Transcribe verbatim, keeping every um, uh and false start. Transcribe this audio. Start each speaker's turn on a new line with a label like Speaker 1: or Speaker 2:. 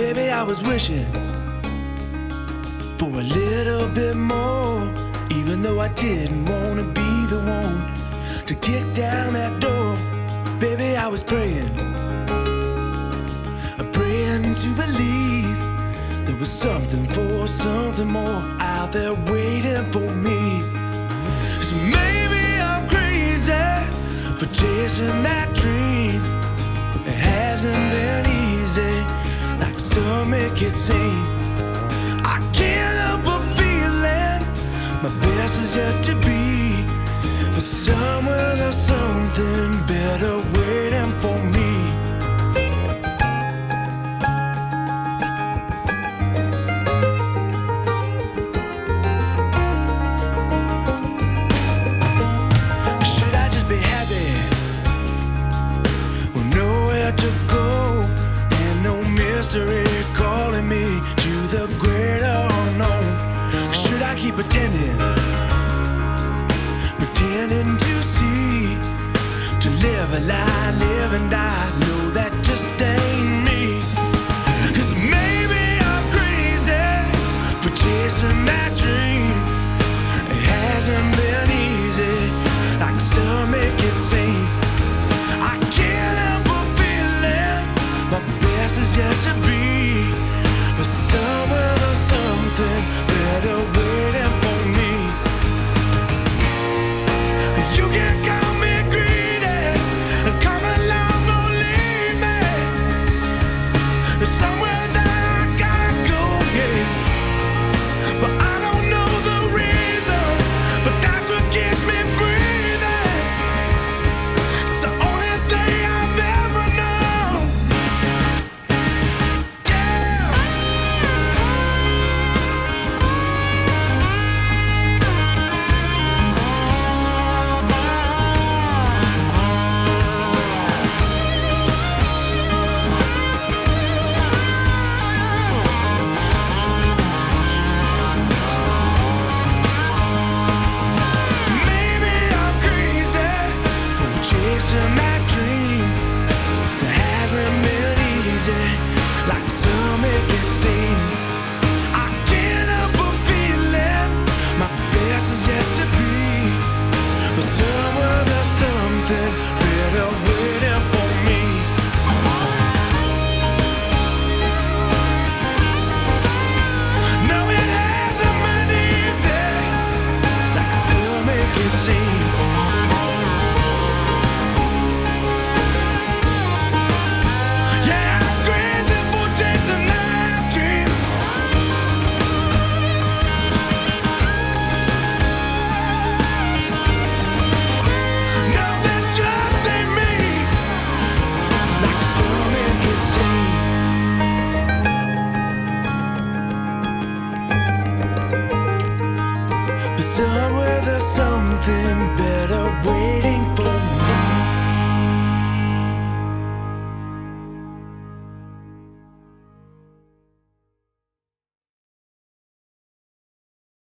Speaker 1: Baby, I was wishing for a little bit more, even though I didn't wanna be the one to kick down that door. Baby, I was praying, praying to believe there was something for something more out there waiting for me. So maybe I'm crazy for chasing that dream. It hasn't been easy, like some make it seem. I can't help but feeling my best is yet to be, but somewhere there's something better waiting for me. Should I just be happy with nowhere to go and no mystery calling me to the greater unknown? Should I keep pretending, pretending to see, to live a lie, live and die? No, that just ain't me. 'Cause maybe I'm crazy for chasing that dream. It hasn't been easy, like some make it seem. I can't help but feeling my best is yet to be, but somewhere there's something better waiting for me. You can call me greedy, come along, don't leave me. There's somewhere that I gotta go, yeah, but I don't know the reason, but that's what keeps me breathing. It's the only thing I've ever known. Yeah. Maybe I'm crazy for chasing that dream that hasn't been easy, like some make it seem. I can't help but feeling my best is yet to be, but somewhere there's something better waiting for me. No, it hasn't been easy, like some make it seem. Yeah, I'm crazy for chasing that dream. No, that just ain't me, like some make it seem. But somewhere there's something better waiting for me.